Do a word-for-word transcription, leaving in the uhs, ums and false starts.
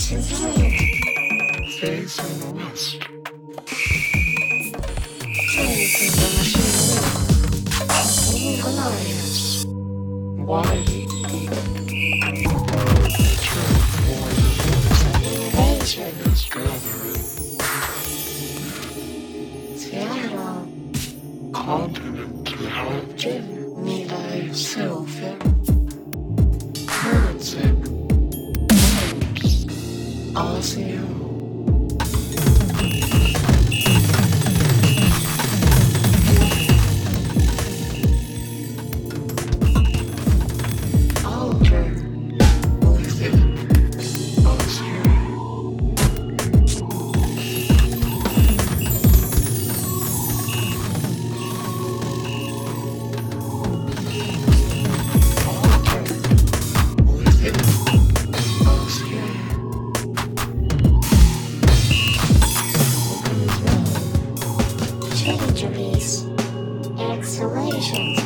Facing the west. Facing the machinery. Glorious. Why? Invasion. Is gathering. Seattle. Continent to help Jim. Milo. Sylvan. Heretic. Osio. Alter. Within. Osio. Within. Osio. Changeries. Exhalations.